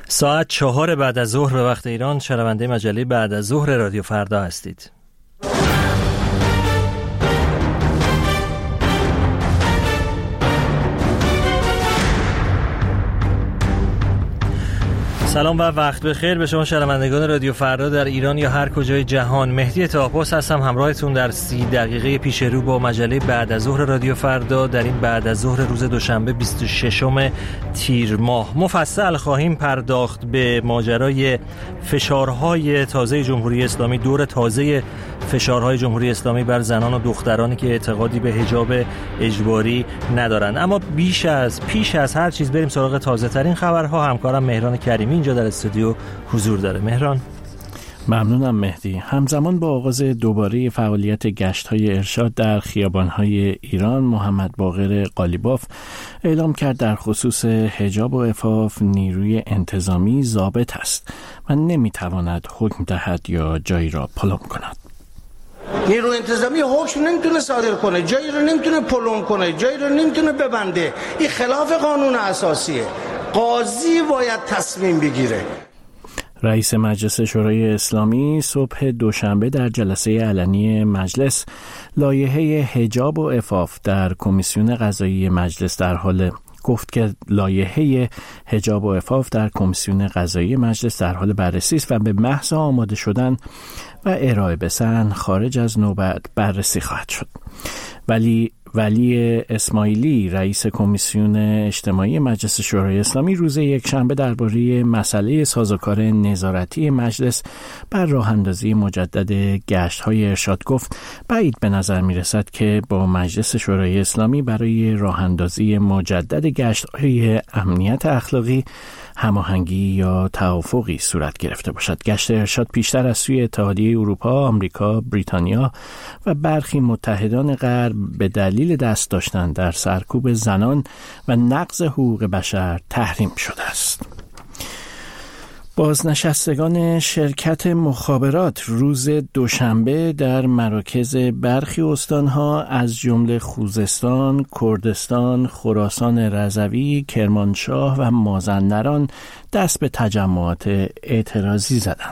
ساعت 4 بعد از ظهر به وقت ایران، شنونده مجله بعد از ظهر رادیو فردا هستید. سلام و وقت بخیر به شما شنوندگان رادیو فردا در ایران یا هر کجای جهان. مهدی طاه‌پرس هستم، همراهتون در 30 دقیقه پیش رو با مجله بعد از ظهر رادیو فردا در این بعد از ظهر روز دوشنبه 26 تیر ماه. مفصل خواهیم پرداخت به ماجرای فشارهای تازه جمهوری اسلامی، دور تازه فشارهای جمهوری اسلامی بر زنان و دخترانی که اعتقادی به حجاب اجباری ندارند. اما پیش از هر چیز بریم سراغ تازه ترین خبرها. همکارم مهران کریمی اینجا در استودیو حضور داره. مهران. ممنونم مهدی. همزمان با آغاز دوباره فعالیت گشت‌های ارشاد در خیابان‌های ایران، محمد باقر قالیباف اعلام کرد در خصوص حجاب و عفاف نیروی انتظامی ضابط است و نمی‌تواند حکم دهد یا جایی را پلم کند. نیروی انتظامی حکم نمیتونه صادر کنه، جایی رو نمیتونه پلم کنه، جایی رو نمیتونه ببنده. این خلاف قانون اساسیه. قاضی باید تصمیم بگیره. رئیس مجلس شورای اسلامی صبح دوشنبه در جلسه علنی مجلس لایحه حجاب و عفاف در کمیسیون قضایی مجلس گفت که لایحه حجاب و عفاف در کمیسیون قضایی مجلس در حال بررسی است و به محض آماده شدن و ارائه به سن خارج از نوبت بررسی خواهد شد. ولی اسماعیلی رئیس کمیسیون اجتماعی مجلس شورای اسلامی روز یکشنبه درباره مسئله سازوکار نظارتی مجلس بر راه اندازی مجدد گشت‌های ارشاد گفت بعید به نظر می‌رسد که با مجلس شورای اسلامی برای راه اندازی مجدد گشت‌های امنیت اخلاقی هماهنگی یا توافقی صورت گرفته باشد. گشت ارشاد پیشتر از سوی اتحادیه اروپا، آمریکا، بریتانیا و برخی متحدان غرب به دلیل دست داشتن در سرکوب زنان و نقض حقوق بشر تحریم شده است. بازنشستگان شرکت مخابرات روز دوشنبه در مراکز برخی استانها از جمله خوزستان، کردستان، خراسان رضوی، کرمانشاه و مازندران دست به تجمعات اعتراضی زدند.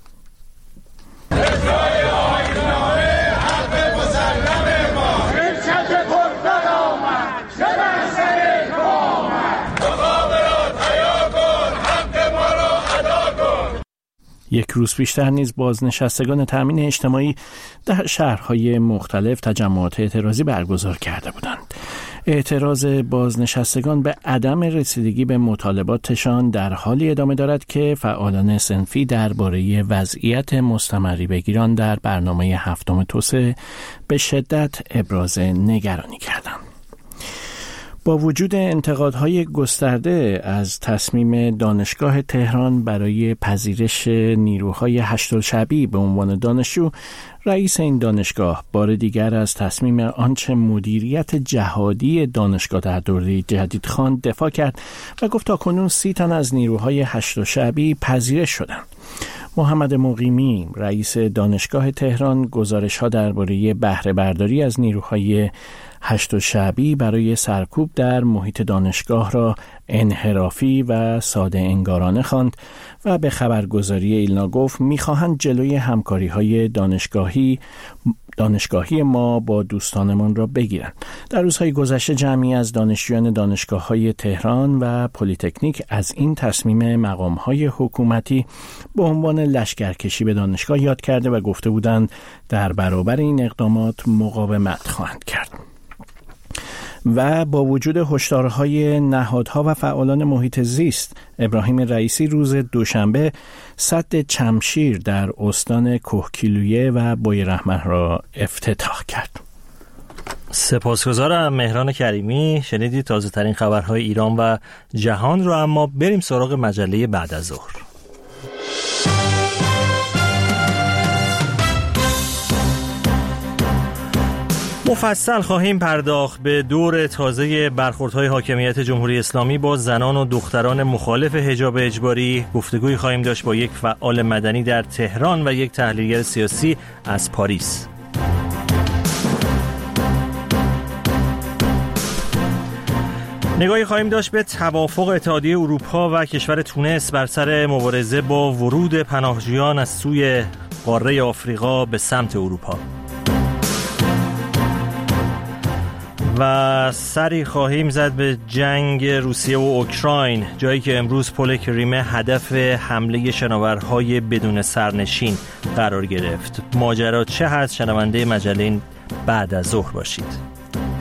یک روز پیشتر نیز بازنشستگان تامین اجتماعی در شهرهای مختلف تجمعات اعتراضی برگزار کرده بودند. اعتراض بازنشستگان به عدم رسیدگی به مطالباتشان در حالی ادامه دارد که فعالان صنفی درباره وضعیت مستمری بگیران در برنامه 7 توسعه به شدت ابراز نگرانی کردند. با وجود انتقادهای گسترده از تصمیم دانشگاه تهران برای پذیرش نیروهای هشت‌الشعبی به عنوان دانشجو، رئیس این دانشگاه بار دیگر از تصمیم آنچه مدیریت جهادی دانشگاه در دوره جدید خواند دفاع کرد و گفت تاکنون 30 تن از نیروهای هشت‌الشعبی پذیرش شدند. محمد مقیمی رئیس دانشگاه تهران گزارش‌ها درباره بهره برداری از نیروهای هشت‌الشعبی برای سرکوب در محیط دانشگاه را انحرافی و ساده انگارانه خواند و به خبرگزاری ایلنا گفت می‌خواهند جلوی همکاری‌های دانشگاهی ما با دوستانمان را بگیرند. در روزهای گذشته جمعی از دانشجویان دانشگاه‌های تهران و پلی‌تکنیک از این تصمیم مقام‌های حکومتی به عنوان لشکرکشی به دانشگاه یاد کرده و گفته بودند در برابر این اقدامات مقاومت خواهند کرد. و با وجود هشدارهای نهادها و فعالان محیط زیست، ابراهیم رئیسی روز دوشنبه سد چمشیر در استان کوهگیلویه و بویرحمن را افتتاح کرد. سپاسگزارم مهران کریمی. شنیدید تازه ترین خبرهای ایران و جهان رو. اما بریم سراغ مجله بعد از ظهر. مفصل خواهیم پرداخت به دور تازه برخوردهای حاکمیت جمهوری اسلامی با زنان و دختران مخالف حجاب اجباری. گفتگوی خواهیم داشت با یک فعال مدنی در تهران و یک تحلیلگر سیاسی از پاریس. نگاهی خواهیم داشت به توافق اتحادیه اروپا و کشور تونس بر سر مبارزه با ورود پناهجویان از سوی قاره آفریقا به سمت اروپا و سری خواهیم زد به جنگ روسیه و اوکراین، جایی که امروز پل کریمه هدف حمله شناورهای بدون سرنشین قرار گرفت. ماجرا چه هست؟ شنونده مجله بعد از ظهر باشید.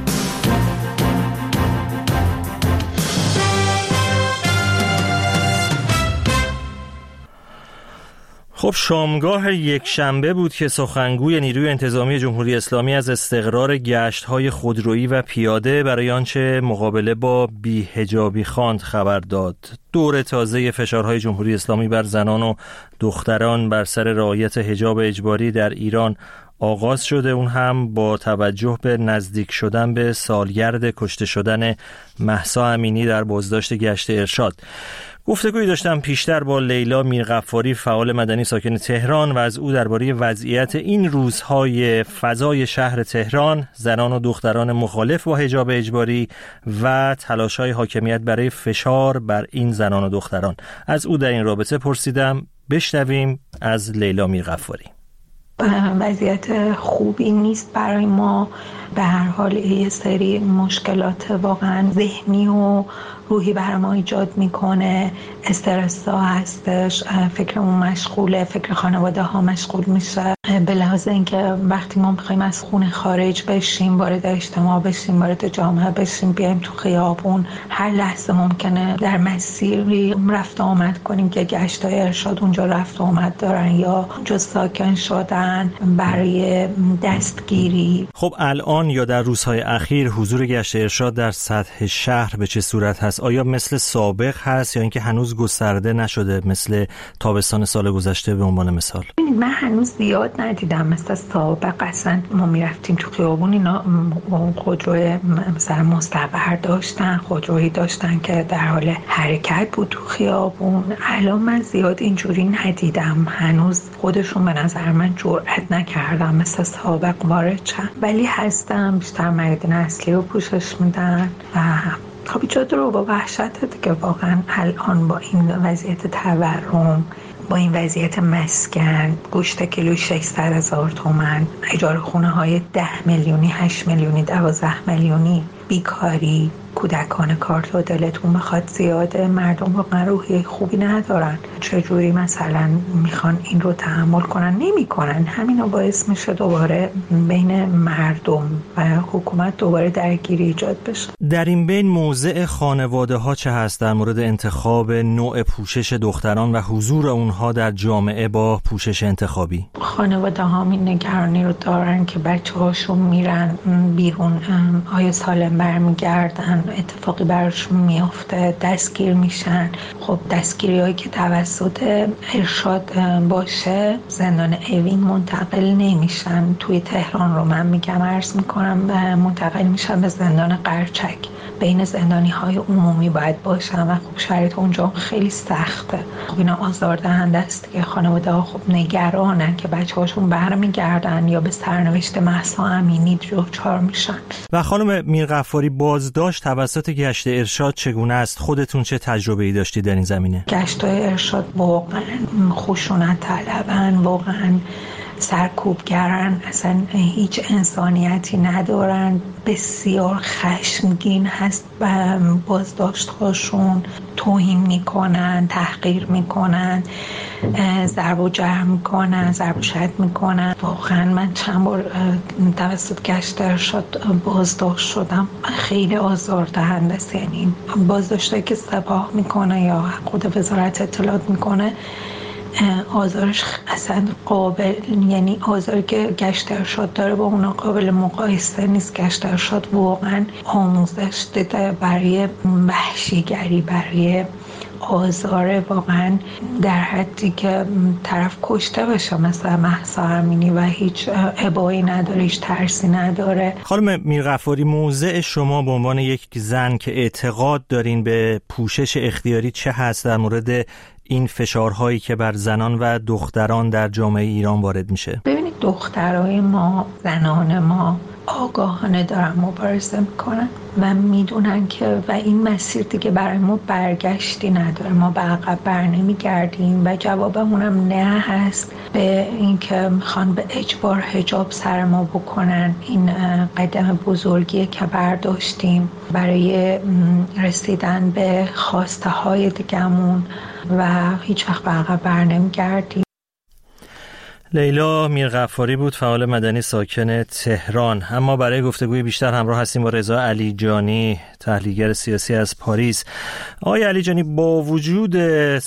خب شامگاه یک شنبه بود که سخنگوی نیروی انتظامی جمهوری اسلامی از استقرار گشت‌های خودرویی و پیاده برای آنچه مقابله با بی‌حجابی خواند خبر داد. دور تازه فشارهای جمهوری اسلامی بر زنان و دختران بر سر رعایت حجاب اجباری در ایران آغاز شده، اون هم با توجه به نزدیک شدن به سالگرد کشته شدن مهسا امینی در بازداشت گشت ارشاد. گفتگویی داشتم پیشتر با لیلا میرغفاری، فعال مدنی ساکن تهران، و از او درباره وضعیت این روزهای فضای شهر تهران، زنان و دختران مخالف با حجاب اجباری و تلاش‌های حاکمیت برای فشار بر این زنان و دختران. از او در این رابطه پرسیدم. بشنویم از لیلا میرغفاری. وضعیت خوبی نیست برای ما. به هر حال یه سری مشکلات واقعا ذهنی و روحی برای ما ایجاد میکنه. استرس ها هستش، فکرمون مشغوله، فکر خانواده ها مشغول میشه، به لحاظ اینکه وقتی ما میخوایم از خونه خارج بشیم، وارد اجتماع بشیم، وارد جامعه بشیم، بیایم تو خیابون، هر لحظه ممکنه در مسیری رفت آمد کنیم که گشتای ارشاد اونجا رفت آمد دارن یا اونجا ساکن شدن برای دستگیری. خب الان یا در روزهای اخیر حضور گشت ارشاد در سطح شهر به چه صورت هست؟ آیا مثل سابق هست یا اینکه هنوز گسترده نشده مثل تابستان سال گذشته به عنوان مثال؟ من هنوز زیاد ندیدم مثل سابق. اصلا ما میرفتیم تو خیابون، اینا خودروی مثلا مستقر داشتن، خودرویی داشتن که در حال حرکت بود تو خیابون. الان من زیاد اینجوری ندیدم، هنوز خودشون به نظر من جرئت نکردم مثل سابق وارد شدن، ولی هستم بیشتر میادین اصلی رو پوشش میدن و خب ایجاد رو با وحشت دیگه. واقعا الان با این وضعیت تورم، با این وضعیت مسکن، گوشت کیلوی 600,000 تومان، اجاره خونه های 10 میلیونی، 8 میلیونی، 12 میلیونی، بیکاری، کودکان کارت و دلتون بخواد زیاده، مردم واقعا روحیه خوبی ندارن. چجوری مثلا میخوان این رو تحمل کنن؟ نمیکنن. همینا باعث میشه دوباره بین مردم و حکومت دوباره درگیری ایجاد بشه. در این بین موضع خانواده ها چه هست در مورد انتخاب نوع پوشش دختران و حضور اونها در جامعه با پوشش انتخابی؟ خانواده ها این نگرانی رو دارن که بچه هاشون میرن بیرون، آیا سالم برمیگردن، اتفاقی براشون میافته، دستگیر میشن. خب دستگیری هایی که توسط ارشاد باشه زندان اوین منتقل نمیشن. توی تهران رو من میگم، عرض میکنم، منتقل میشن به زندان قرچک. بین زندانی های عمومی باید باشن و خب شرایط اونجا خیلی سخته. خب اینا آزاردهنده است که خانواده ها خب نگرانن که بچه هاشون برمیگردن یا به سرنوشت مهسا امینی دچار میشن. و خانم میرغفاری، بازداشت توسط گشت ارشاد چگونه است؟ خودتون چه تجربه‌ای داشتید در این زمینه؟ گشت‌های ارشاد واقعا خشونت طلبن، واقعا سرکوبگرن، اصلا هیچ انسانیتی ندارن، بسیار خشمگین هست بازداشت هاشون، توهین میکنن، تحقیر میکنن، ضرب و جرح میکنن، ضرب و شتم میکنن. واقعا من چند بار توسط گشت ارشاد بازداشت شدم، خیلی آزاردهنده است. یعنی بازداشتی که سپاه میکنه یا خود وزارت اطلاعات میکنه، آزارش اصلا قابل، یعنی آزاری که گشت ارشاد داره با اونا قابل مقایسه نیست. گشت ارشاد واقعا آموزش داده برای وحشیگری، برای آزار واقعا در حدی که طرف کشته بشه مثلا مهسا امینی و هیچ ابایی نداره، هیچ ترسی نداره. خانم میرغفاری، موضع شما به عنوان یک زن که اعتقاد دارین به پوشش اختیاری چه هست در مورد این فشارهایی که بر زنان و دختران در جامعه ایران وارد میشه؟ ببینید دخترای ما، زنان ما آگاهانه دارن مبارزه میکنن و میدونن که و این مسیر دیگه برای ما برگشتی نداره، ما به عقب بر نمیگردیم و جوابمونم نه هست به اینکه میخوان به اجبار حجاب سر ما بکنن. این قدم بزرگیه که برداشتیم برای رسیدن به خواسته های دیگه‌مون و هیچ وقت به عقب بر نمیگردیم. لیلا میرغفاری بود، فعال مدنی ساکن تهران. اما برای گفتگوی بیشتر همراه هستیم با رضا علیجانی، تحلیلگر سیاسی از پاریس. آقای علیجانی، با وجود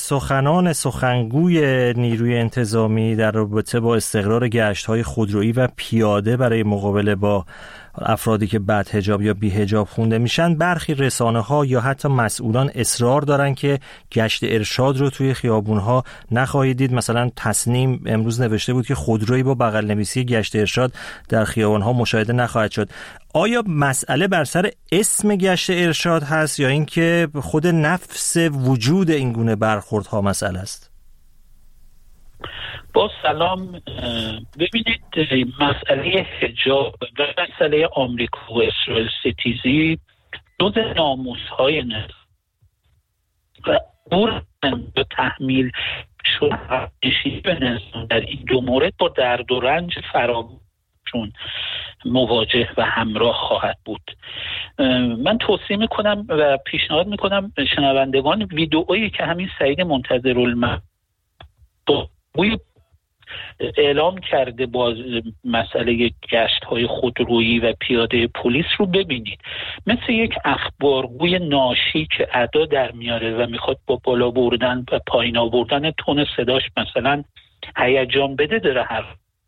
سخنگوی نیروی انتظامی در رابطه با استقرار گشت‌های خودرویی و پیاده برای مقابله با افرادی که بد حجاب یا بی حجاب خونده میشن، برخی رسانه‌ها یا حتی مسئولان اصرار دارن که گشت ارشاد رو توی خیابون‌ها نخواهید دید. مثلا تصنیم امروز نوشته بود که خودرویی با بغل نویسی گشت ارشاد در خیابان‌ها مشاهده نخواهد شد. آیا مسئله بر سر اسم گشت ارشاد هست یا اینکه خود نفس وجود این گونه برخوردها مسئله است؟ با سلام. ببینید، مسئله حجاب و مسئله آمریکا و اسرائیل ستیزی جز ناموس‌های نظام و به تحمیل شدنشی به نظام در این دو مورد با درد و رنج فراوان مواجه و همراه خواهد بود. من توصیه میکنم و پیشنهاد میکنم شنوندگان ویدئویی که همین سعید منتظرالمعاد اعلام کرده با مسئله گشت‌های خودرویی و پیاده پلیس رو ببینید. مثل یک اخبارگوی ناشی که ادا در میاره و میخواد با بالا بردن و پایین آوردن تون صداش مثلا هیجان بده داره هر.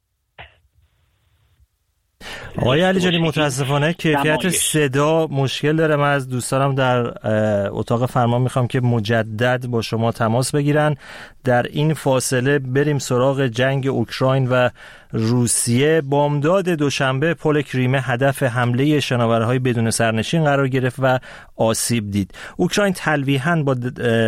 آقای علیجانی، متاسفانه کیفیت صدا مشکل داره. من از دوستانم در اتاق فرمان میخوام که مجدد با شما تماس بگیرن. در این فاصله بریم سراغ جنگ اوکراین و روسیه. بامداد دوشنبه پل کریمه هدف حمله شناورهای بدون سرنشین قرار گرفت و آسیب دید. اوکراین تلویحاً با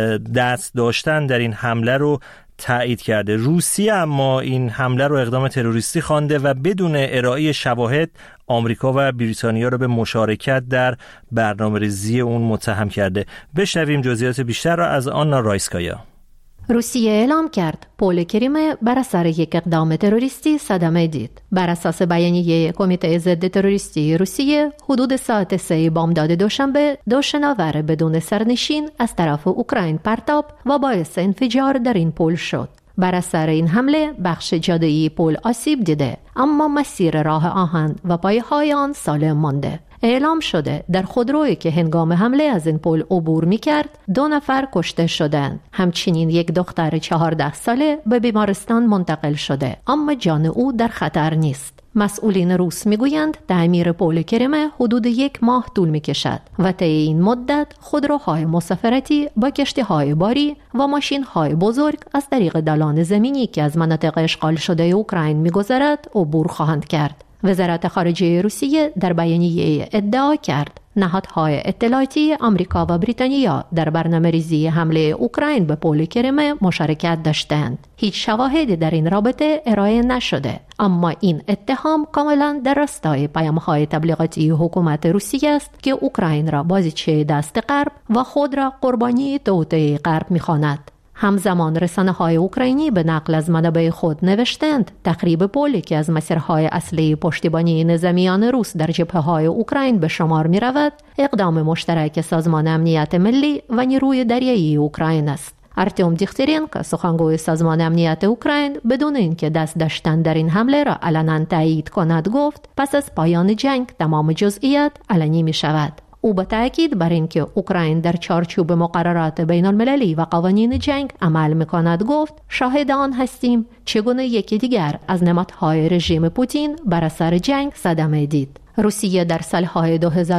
دست داشتن در این حمله رو تایید کرده. روسیه اما این حمله رو اقدام تروریستی خوانده و بدون ارائه شواهد آمریکا و بریتانیا رو به مشارکت در برنامه‌ریزی اون متهم کرده. بشنویم جزئیات بیشتر را از آنا رایسکایا. روسیه اعلام کرد پل کریمه بر اثر یک اقدام تروریستی صدمه دید. بر اساس بیانیه کمیته ضد تروریستی روسیه، حدود ساعت 3 بامداد دوشنبه دو شناور بدون سرنشین از طرف اوکراین پرتاب و باعث انفجار در این پل شد. بر اثر این حمله بخش جاده‌ای پل آسیب دیده، اما مسیر راه آهن و پایه‌های آن سالم مانده. اعلام شده در خودرویی که هنگام حمله از این پل عبور می‌کرد 2 نفر کشته شدند. همچنین یک دختر 14 ساله به بیمارستان منتقل شده، اما جان او در خطر نیست. مسئولین روس میگویند تعمیر پل کریمه حدود 1 ماه طول میکشد و طی این مدت خودروهای مسافرتی با کشتی‌های باری و ماشین‌های بزرگ از طریق دالان زمینی که از مناطق اشغال شده اوکراین میگذرد عبور خواهند کرد. وزارت خارجه روسیه در بیانیه ادعا کرد نهادهای اطلاعاتی آمریکا و بریتانیا در برنامه‌ریزی حمله اوکراین به پل کریمه مشارکت داشتند. هیچ شواهدی در این رابطه ارائه نشده، اما این اتهام کاملا در راستای پیام‌های تبلیغاتی حکومت روسیه است که اوکراین را بازیچه دست غرب و خود را قربانی توطئه غرب می‌خواند. همزمان رسانه‌های اوکراینی به نقل از منابع خود نوشتند تخریب پلی که از مسیرهای اصلی پشتیبانی نظامیان روس در جبهه‌های اوکراین به شمار می‌رود، اقدام مشترک سازمان امنیت ملی و نیروی دریایی اوکراین است. ارتیم دیخترینکو، سخنگوی سازمان امنیت اوکراین، بدون اینکه دست داشتن در این حمله را علنا تایید کند گفت پس از پایان جنگ تمام جزئیات علنی می‌شود. او با تأکید بر اینکه اوکراین در چارچوب مقررات بین المللی و قوانین جنگ عمل می‌کند گفت شاهد آن هستیم چگونه یکی دیگر از نمادهای رژیم پوتین بر اثر جنگ صدمه دید. روسیه در سالهای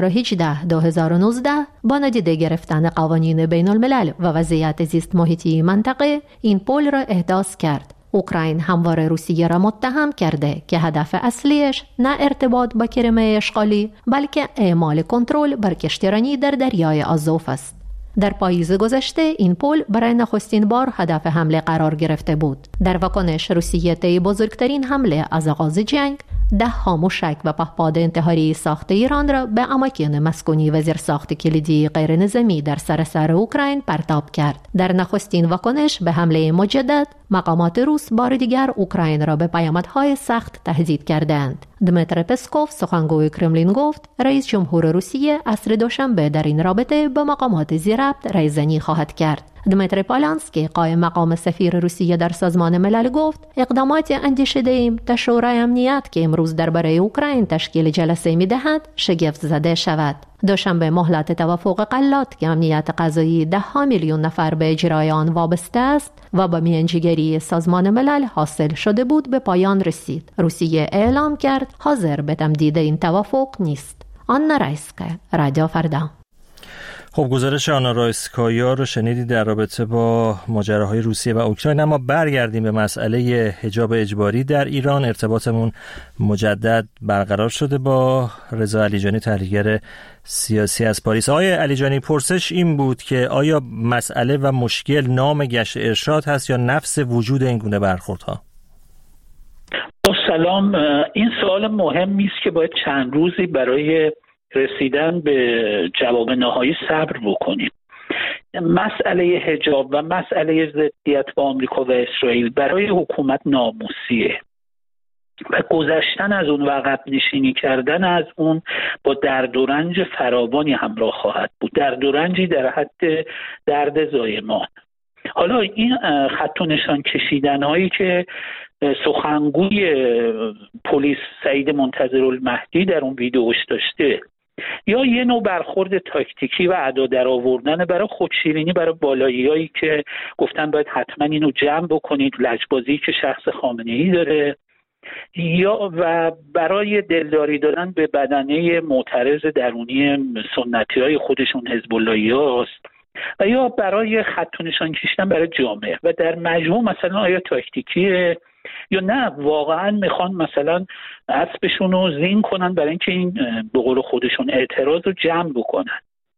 2018-2019 با نادیده گرفتن قوانین بین الملل و وضعیت زیست محیطی منطقه این پل را احداث کرد. اوکراین همواره روسیه را متهم کرده که هدف اصلیش نه ارتباط با کریمه اشغالی بلکه اعمال کنترل بر کشتیرانی در دریای آزوف است. در پاییز گذشته این پل برای نخستین بار هدف حمله قرار گرفته بود. در واکنش روسیه طی بزرگترین حمله از آغاز جنگ 10 موشک و پهپاد انتحاری ساخت ایران را به اماکن مسکونی و زیرساخت کلیدی غیر نظامی در سراسر اوکراین پرتاب کرد. در نخستین واکنش به حمله مجدد، مقامات روس بار دیگر اوکراین را به پیامدهای سخت تهدید کردند. دمیتر پسکوف سخنگوی کرملین گفت رئیس جمهور روسیه عصر دوشنبه در این رابطه به مقامات ذی-ربط رایزنی خواهد کرد. دمیتری پولانسکی قائم مقام سفیر روسیه در سازمان ملل گفت اقدامات اندیشیده‌ایم تا شورای امنیت که امروز درباره اوکراین تشکیل جلسه می‌دهد شگفت زده شود. دوشنبه مهلت توافق غلات که امنیت غذایی 10 میلیون نفر به اجرای آن وابسته است و با میانجیگری سازمان ملل حاصل شده بود به پایان رسید. روسیه اعلام کرد حاضر به تمدید این توافق نیست. آنا رایسکا، رادیو فردا. خب گزارش آنا رایسکایا رو شنیدید در رابطه با ماجراهای روسیه و اوکراین. اما برگردیم به مسئله حجاب اجباری در ایران. ارتباطمون مجدد برقرار شده با رضا علیجانی، تحلیلگر سیاسی از پاریس. آقای علیجانی، پرسش این بود که آیا مسئله و مشکل نام گشت ارشاد هست یا نفس وجود این گونه برخوردها؟ سلام. این سوال مهمی است که باید چند روزی برای رسیدن به جواب نهایی صبر بکنیم. مسئله حجاب و مسئله ضدیت با آمریکا و اسرائیل برای حکومت ناموسیه و گذشتن از اون و عقب نشینی کردن از اون با درد و رنج فراوانی همراه خواهد بود، درد و رنجی در حد درد زایمان. حالا این خط و نشان کشیدن هایی که سخنگوی پلیس سعید منتظرالمهدی در اون ویدیوش داشته، یا یه نوع برخورد تاکتیکی و ادا در آوردن برای خودشیرینی برای بالاییایی که گفتن باید حتما اینو جمع بکنید، لجبازی که شخص خامنه‌ای داره، یا و برای دلداری دادن به بدنه معترض درونی سنتی‌های خودشون حزب اللهی‌هاست، و یا برای خط و نشان کشیدن برای جامعه. و در مجموع مثلا آیا تاکتیکیه یا نه واقعا میخوان مثلا اسبشون رو زین کنن برای اینکه این به قول خودشون اعتراض رو جمع بکنن.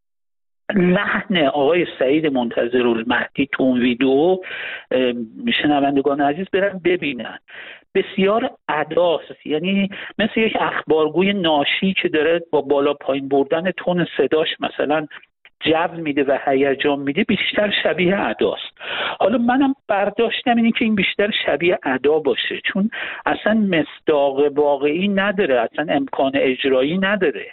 لحن آقای سعید منتظرالمهدی تو اون ویدیو، شنوندگان عزیز برن ببینن، بسیار اداست، یعنی مثل یک اخبارگوی ناشی که داره با بالا پایین بردن تون صداش مثلا جو میده و هیجان میده، بیشتر شبیه اداست. حالا منم برداشتم اینه که این بیشتر شبیه ادا باشه، چون اصلا مصداق واقعی نداره، اصلا امکان اجرایی نداره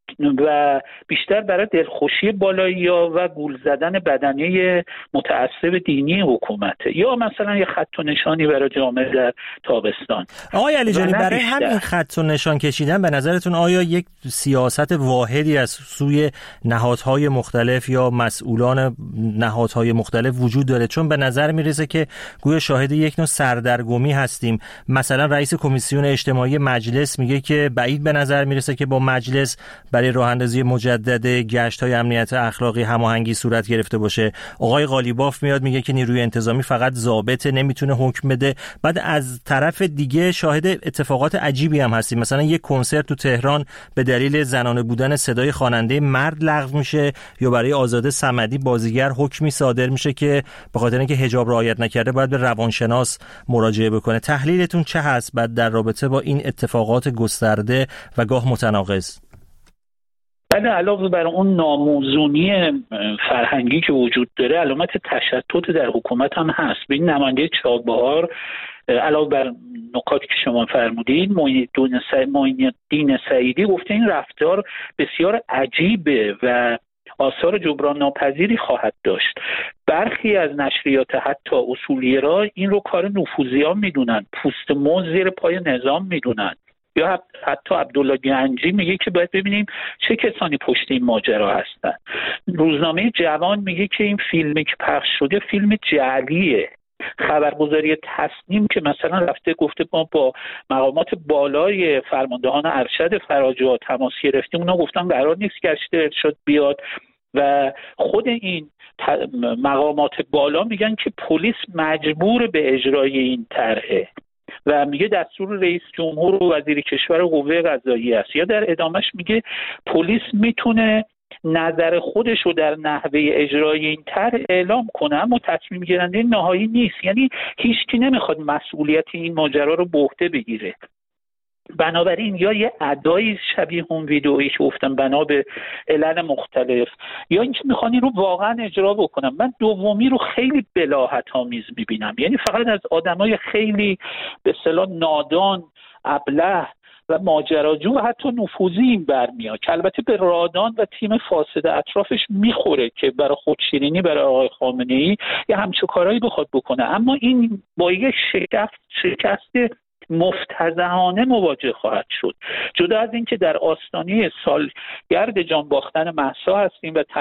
و بیشتر برای دلخوشی بالایی‌ها و گول زدن بدنه متعصب دینی حکومته، یا مثلا یه خط و نشانی برای جامعه در تابستان. آقای علیجانی، برای همین خط و نشان کشیدن به نظرتون آیا یک سیاست واحدی از سوی نهادهای مختلف یا مسئولان نهادهای مختلف وجود داره؟ چون به نظر میرسه که گویا شاهد یک نوع سردرگمی هستیم. مثلا رئیس کمیسیون اجتماعی مجلس میگه که بعید به نظر میرسه که با مجلس برای راه اندازی مجدد گشت‌های امنیت اخلاقی هماهنگی صورت گرفته باشه. آقای قالیباف میاد میگه که نیروی انتظامی فقط ضابط، نمیتونه حکم بده. بعد از طرف دیگه شاهد اتفاقات عجیبی هم هستیم. مثلا یک کنسرت تو تهران به دلیل زنانه بودن صدای خواننده مرد لغو میشه، یا برای آزاده صمدی بازیگر حکمی صادر میشه که به خاطر اینکه حجاب رعایت نکرده باید به روانشناس مراجعه بکنه. تحلیلتون چه هست بعد در رابطه با این اتفاقات گسترده و گاه متناقض؟ بعد علاوه بر اون ناموزونی فرهنگی که وجود داره، علامت تشتت در حکومت هم هست. به این نماینده چابهار علاوه بر نکاتی که شما فرمودید، معین‌الدین سعیدی گفته این رفتار بسیار عجیبه و آثار جبران ناپذیری خواهد داشت. برخی از نشریات حتی اصولی‌گرا این رو کار نفوذیان میدونن، پوست موز زیر پای نظام میدونن. یا حتی عبدالله گنجی میگه که باید ببینیم چه کسانی پشت این ماجرا هستن. روزنامه جوان میگه که این فیلمی که پخش شده فیلم جعلیه. خبرگزاری تصنیم که مثلا رفته گفته ما با مقامات بالای فرماندهان ارشد فراجعات تماس گرفتیم، اونا گفتن قرار نیست گشت ارشاد بیاد و خود این مقامات بالا میگن که پلیس مجبور به اجرای این طرحه و میگه دستور رئیس جمهور و وزیر کشور و قوه قضاییه است. یا در ادامش میگه پلیس میتونه نظر خودش رو در نحوه اجرای این طرح اعلام کنه اما تصمیم گیرنده نهایی نیست. یعنی هیچکی نمیخواد مسئولیت این ماجرا رو به عهده بگیره بنابراین یا یه ادای شبیه اون ویدئویی که گفتم بنا به علل مختلف، یا اینکه میخوان این رو واقعا اجرا بکنم. من دومی رو خیلی بلاهت‌آمیز میبینم، یعنی فقط از آدمای خیلی به اصطلاح نادان، ابله و ماجراجو و حتی نفوذی این برمیاد که البته به رادان و تیم فاسد اطرافش میخوره که برای خودشیرینی برای آقای خامنه‌ای یه همچون کارهایی بخواد بکنه. اما این با یه شکست مفتضحانه مواجه خواهد شد. جدا از این که در آستانه سالگرد جان باختن مهسا هستیم و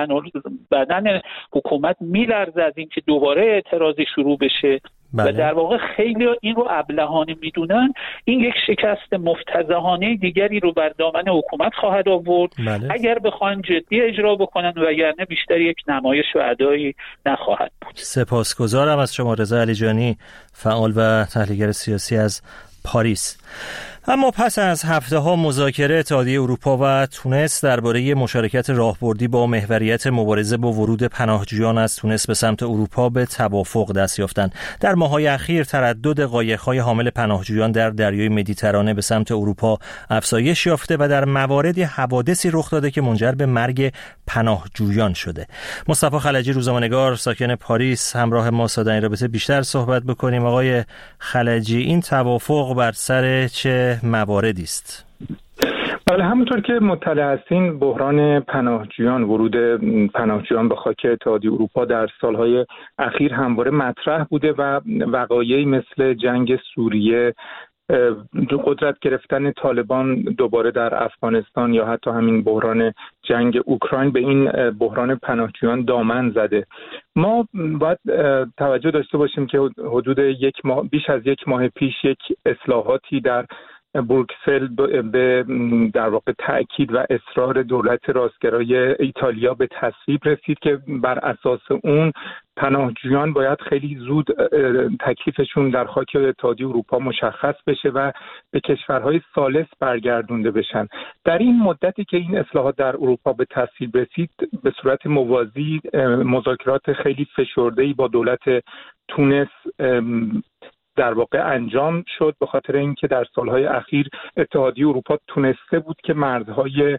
بدن حکومت میلرزه از این که دوباره اعتراضی شروع بشه. بله. و در واقع خیلی این رو ابلهانه میدونن. این یک شکست مفتضحانه دیگری رو بر دامن حکومت خواهد آورد. بله. اگر بخوان جدی اجرا بکنن، وگرنه بیشتر یک نمایش و ادایی نخواهد بود. سپاسگزارم از شما رضا علیجانی، فعال و تحلیلگر سیاسی از پاریس. اما پس از هفته‌ها مذاکره اتحادیه اروپا و تونس درباره مشارکت راهبردی با محوریت مبارزه با ورود پناهجویان از تونس به سمت اروپا به توافق دست یافتند. در ماه‌های اخیر تردد قایق‌های حامل پناهجویان در دریای مدیترانه به سمت اروپا افزایش یافته و در مواردی حوادثی رخ داده که منجر به مرگ پناهجویان شده. مصطفی خلجی، روزنامه‌نگار ساکن پاریس، همراه ما تا در این رابطه بیشتر صحبت بکنیم. آقای خلجی، این توافق بر سر چه مواردی است؟ بله، همونطور که مطلع هستین، بحران پناهجویان، ورود پناهجویان به خاک اتحادیه اروپا در سالهای اخیر همواره مطرح بوده و وقایعی مثل جنگ سوریه، قدرت گرفتن طالبان دوباره در افغانستان یا حتی همین بحران جنگ اوکراین به این بحران پناهجویان دامن زده. ما باید توجه داشته باشیم که حدود بیش از یک ماه پیش یک اصلاحاتی در بروکسل به در واقع تأکید و اصرار دولت راستگرای ایتالیا به تصویب رسید که بر اساس اون پناهجویان باید خیلی زود تکلیفشون در خاک اتحادیه اروپا مشخص بشه و به کشورهای ثالث برگردونده بشن. در این مدتی که این اصلاحات در اروپا به تصویب رسید، به صورت موازی مذاکرات خیلی فشرده‌ای با دولت تونس در واقع انجام شد، به خاطر اینکه در سالهای اخیر اتحادیه اروپا تونسته بود که مرزهای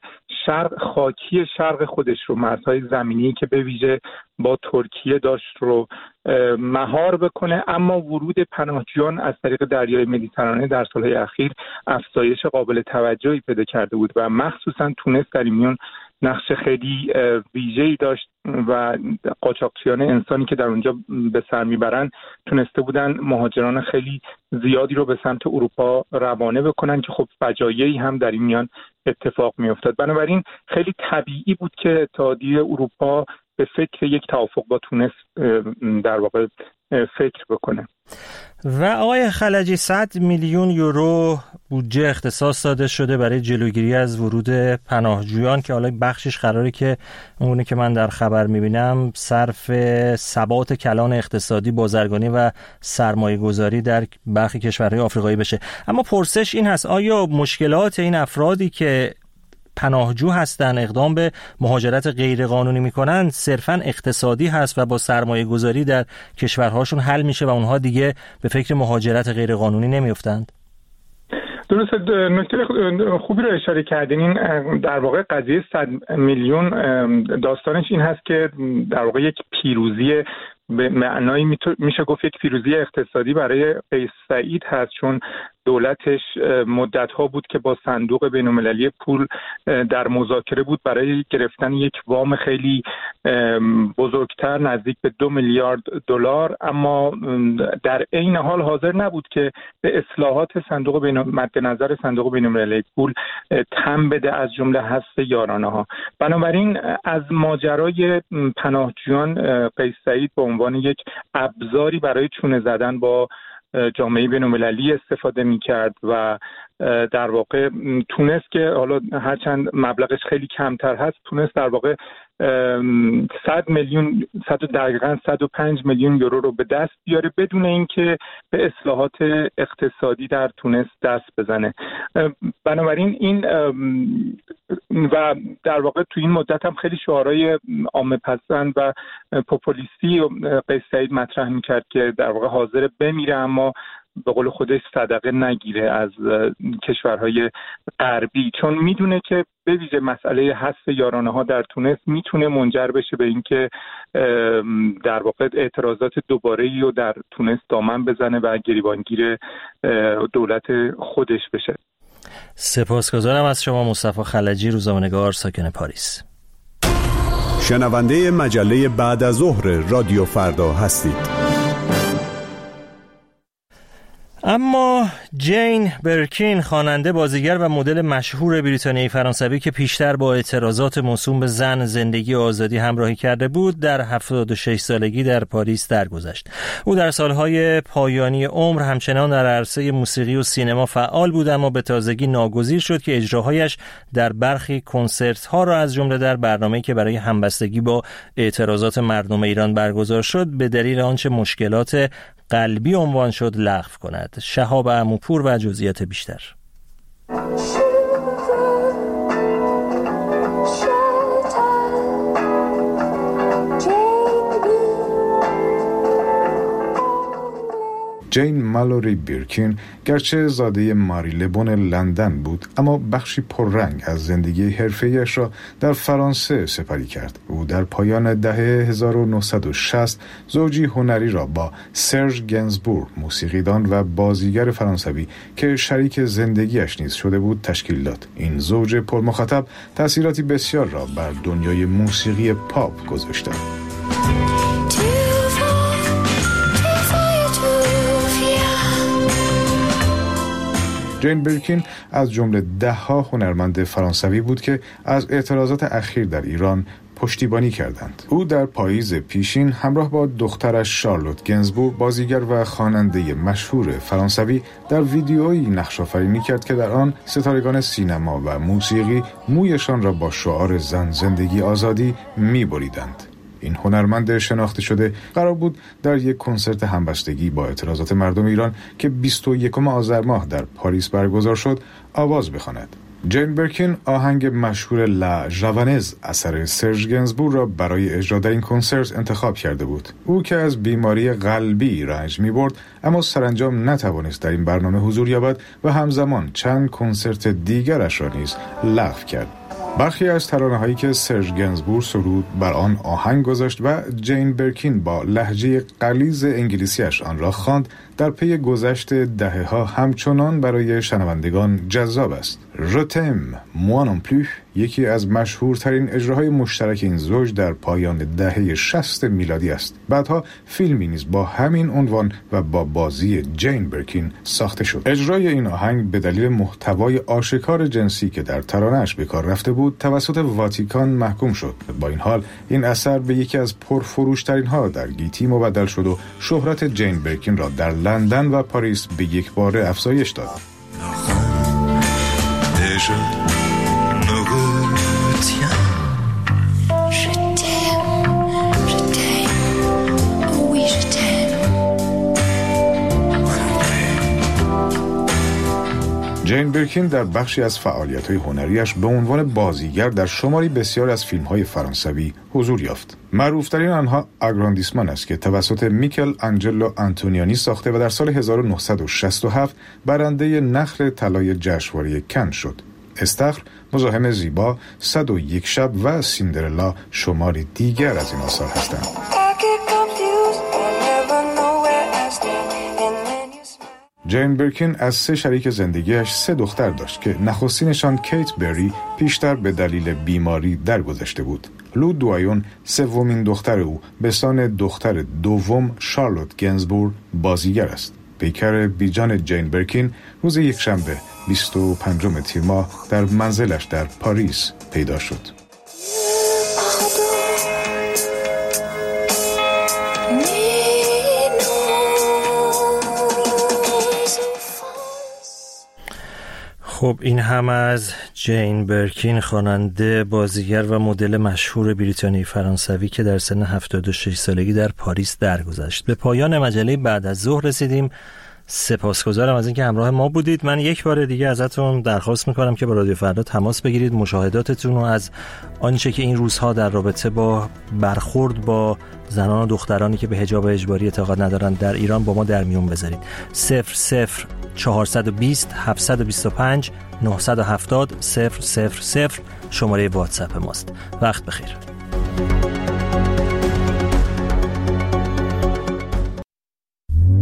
خاکی شرق خودش رو، مرزهای زمینی که به ویژه با ترکیه داشت رو مهار بکنه، اما ورود پناهجویان از طریق دریای مدیترانه در سالهای اخیر افزایش قابل توجهی پیدا کرده بود و مخصوصا تونس در این میان نقش خیلی ویژه‌ای داشت و قاچاقچیان انسانی که در اونجا به سر میبرن تونسته بودن مهاجران خیلی زیادی رو به سمت اروپا روانه بکنن که خب فجایعی هم در این میان اتفاق میافتاد. بنابراین خیلی طبیعی بود که اتحادیه اروپا به فکر یک توافق با تونس در واقع فکر بکنه. و آقای خلجی، 100 میلیون یورو بودجه اختصاص داده شده برای جلوگیری از ورود پناهجویان که حالا بخشش قراره که اونی که من در خبر میبینم صرف ثبات کلان اقتصادی، بازرگانی و سرمایه گذاری در برخی کشورهای آفریقایی بشه. اما پرسش این هست، آیا مشکلات این افرادی که پناهجو هستن اقدام به مهاجرت غیرقانونی میکنن صرفاً اقتصادی هست و با سرمایه گذاری در کشورهاشون حل میشه و اونها دیگه به فکر مهاجرت غیرقانونی نمیافتند؟ درسته، نکته خوبی رو اشاره کردین. این در واقع قضیه 100 میلیون داستانش این هست که در واقع یک پیروزی به معنای میشه گفت یک پیروزی اقتصادی برای قیس سعید هست، چون دولتش مدت‌ها بود که با صندوق بین‌المللی پول در مذاکره بود برای گرفتن یک وام خیلی بزرگتر نزدیک به 2 میلیارد دلار، اما در عین حال حاضر نبود که به اصلاحات مد نظر صندوق بین‌المللی پول تم بده، از جمله حذف یارانه‌ها. بنابراین از ماجرای پناهجویان قیس سعید به عنوان یک ابزاری برای چونه زدن با جامعه بین‌المللی استفاده می‌کرد و در واقع تونست که حالا هرچند مبلغش خیلی کمتر هست، تونست در واقع 105 میلیون یورو رو به دست بیاره بدون اینکه به اصلاحات اقتصادی در تونس دست بزنه. بنابراین این و در واقع تو این مدت هم خیلی شعارهای عامه پسند و پوپولیستی قیس سعید مطرح میکرد که در واقع حاضر بمیره اما به قول خودش صدقه نگیره از کشورهای غربی، چون میدونه که به ویژه مسئله حذف یارانه ها در تونس میتونه منجر بشه به اینکه در واقع اعتراضات دوباره‌ای رو در تونس دامن بزنه و گریبانگیر دولت خودش بشه. سپاسگزارم از شما مصطفی خلجی، روزنامه‌نگار ساکن پاریس. شنونده مجله بعد از ظهر رادیو فردا هستید. اما جین برکین، خواننده، بازیگر و مدل مشهور بریتانیایی فرانسوی که پیشتر با اعتراضات موسوم به زن، زندگی و آزادی همراهی کرده بود، در 76 سالگی در پاریس درگذشت. او در سالهای پایانی عمر همچنان در عرصه موسیقی و سینما فعال بود، اما به تازگی ناگزیر شد که اجراهایش در برخی کنسرت‌ها را از جمله در برنامه‌ای که برای همبستگی با اعتراضات مردم ایران برگزار شد به دلیل آنچه مشکلات قلبی عنوان شد لغو کند. شهاب عموپور و جزئیات بیشتر. جین مالوری برکین گرچه زاده ماری لبون لندن بود، اما بخشی پررنگ از زندگی حرفه‌ایش را در فرانسه سپری کرد. او در پایان دهه 1960 زوجی هنری را با سرژ گنزبور، موسیقیدان و بازیگر فرانسوی که شریک زندگیش نیز شده بود، تشکیل داد. این زوج پرمخاطب تأثیراتی بسیار را بر دنیای موسیقی پاپ گذاشته. جین برکین از جمله 10 هنرمند فرانسوی بود که از اعتراضات اخیر در ایران پشتیبانی کردند. او در پاییز پیشین همراه با دخترش شارلوت گنزبور، بازیگر و خواننده مشهور فرانسوی، در ویدیویی نقش‌آفرینی کرد که در آن ستارگان سینما و موسیقی مویشان را با شعار زن، زندگی، آزادی می‌بریدند. این هنرمند شناخته شده قرار بود در یک کنسرت همبستگی با اعتراضات مردم ایران که 21 آذر ماه در پاریس برگزار شد آواز بخواند. جین برکین آهنگ مشهور لا ژاونز اثر سرژ گنزبور را برای اجرا در این کنسرت انتخاب کرده بود. او که از بیماری قلبی رنج می‌برد، اما سرانجام نتوانست در این برنامه حضور یابد و همزمان چند کنسرت دیگرش را نیز لغو کرد. برخی از ترانه‌هایی که سرژ گنزبور سرود بر آن آهنگ گذاشت و جین برکین با لهجه غلیظ انگلیسیش آن را خواند، در پی گذشت دهه‌ها همچنان برای شنوندگان جذاب است. رتم moi non plus یکی از مشهورترین اجراهای مشترک این زوج در پایان دهه 60 میلادی است. بعدها فیلمی نیز با همین عنوان و با بازی جین برکین ساخته شد. اجرای این آهنگ به دلیل محتوای آشکار جنسی که در ترانه‌اش به کار رفته بود توسط واتیکان محکوم شد. با این حال این اثر به یکی از پرفروشترین ها در گیتی مبدل شد و شهرت جین برکین را در لندن و پاریس به یک باره افزایش داد. جین برکین در بخشی از فعالیت‌های هنریش به عنوان بازیگر در شماری بسیار از فیلم‌های فرانسوی حضور یافت. معروف‌ترین آنها آگراندیسمان است که توسط میکل آنجلو آنتونیانی ساخته و در سال 1967 برنده نخل طلای جشنواره کن شد. استخر، مزاحم زیبا، 101 شب و سیندرلا شماری دیگر از این آثار هستند. جین برکین از 3 شریک زندگیش 3 دختر داشت که نخستینشان کیت بری پیشتر به دلیل بیماری درگذشته بود. لو دوایون سومین دختر او به سان دختر دوم شارلوت گنزبور بازیگر است. پیکر بیجان جین برکین روز یکشنبه 25 تیر ماه در منزلش در پاریس پیدا شد. خب این هم از جین برکین، خواننده، بازیگر و مدل مشهور بریتانیایی فرانسوی که در سن 76 سالگی در پاریس درگذشت. به پایان مجله بعد از ظهر رسیدیم. سپاسگزارم از اینکه همراه ما بودید. من یک بار دیگه ازتون درخواست میکنم که با رادیو فردا تماس بگیرید، مشاهداتتون رو از آنچه که این روزها در رابطه با برخورد با زنان و دخترانی که به حجاب اجباری اعتقاد ندارند در ایران با ما در میون بذارید. 00420 725 970 000 شماره واتساپ ماست. وقت بخیر.